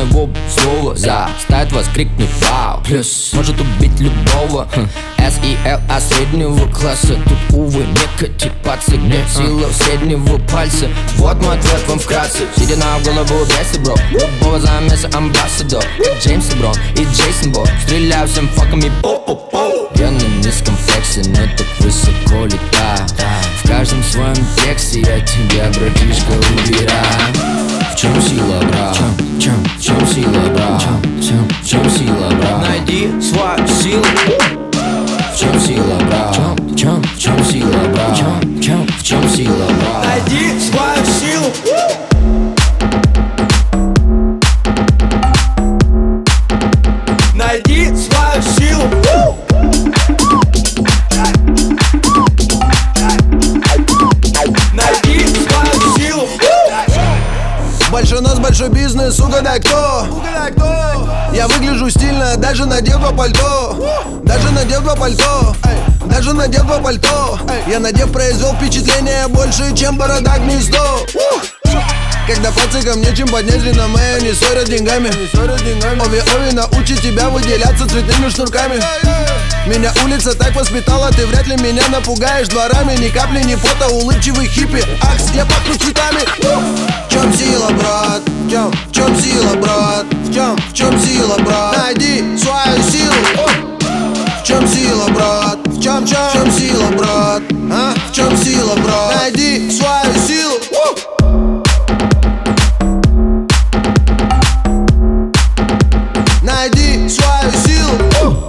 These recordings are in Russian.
моего слова заставит вас крикнуть вау. Плюс может убить любого. SEL от среднего класса. Тут, увы, не катипаться. Нет силы среднего пальца. Вот мой ответ вам вкратце. Сидя на голову бесы, бро. Любого замеса амбассадор. Как Джеймс Брон и Джейсон Бо. Стреляю всем факами по-по-по. Я на низком флексе, но так высоко летаю. В каждом своем тексте я тебя, братишка, убираю. В чем сила, брат? В чем сила, брат? В чем сила, брат? Найди свою силу. В чем сила, брат? В чем сила, брат? В чем сила, брат? Найди свою силу. Найди свою силу. Найди свою силу. Большой нос, большой бизнес, угадай кто? Я выгляжу стильно, даже надел два пальто. Даже надел два пальто. Даже надел два пальто. Я надев произвел впечатление больше, чем борода гнездо. Когда пацикам нечем поднять реноме, не ссорят деньгами. Ови научит тебя выделяться цветными шнурками. Меня улица так воспитала, ты вряд ли меня напугаешь дворами. Ни капли, ни фото, улыбчивый хиппи. Акс, я пахну цветами. В чем сила, брат? В чем сила, брат? В чем сила, брат? Найди свою силу. В чем сила, брат? В чем сила, брат? А? В чем сила, брат? Найди свою силу. Найди свою силу.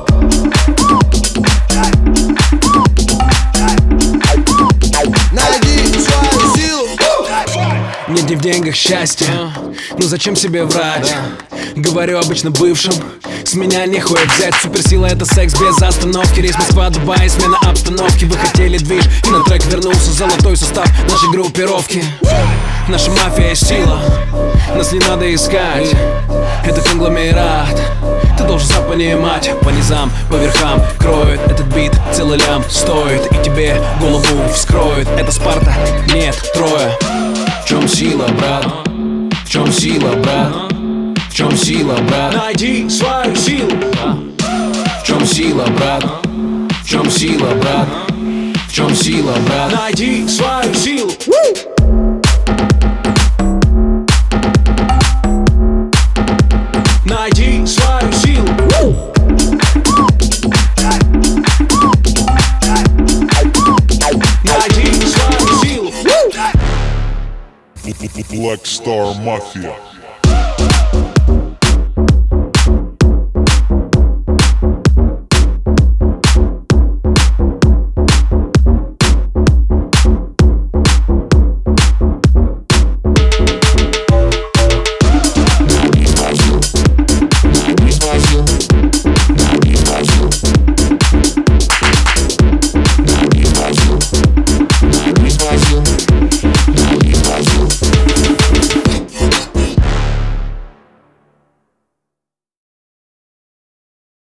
Найди свою силу. Нет не в деньгах счастья, ну зачем себе врать? Говорю обычно бывшим, с меня нехуя взять. Суперсила — это секс без остановки. Рейс Москва-Дубай, смена обстановки. Вы хотели движ, и на трек вернулся золотой состав нашей группировки. Наша мафия есть сила, нас не надо искать. Это конгломерат, ты должен сам понимать. По низам, по верхам кроет этот бит, целый лям стоит. И тебе голову вскроет. Это Спарта, нет, трое. В чем сила, брат? В чем сила, брат? В чем сила, брат? Найди свою силу. В чем сила, брат? В чем сила, брат? В чем сила, брат? Найди свою силу. Найди свою силу. Найди свою силу. Black Star Mafia.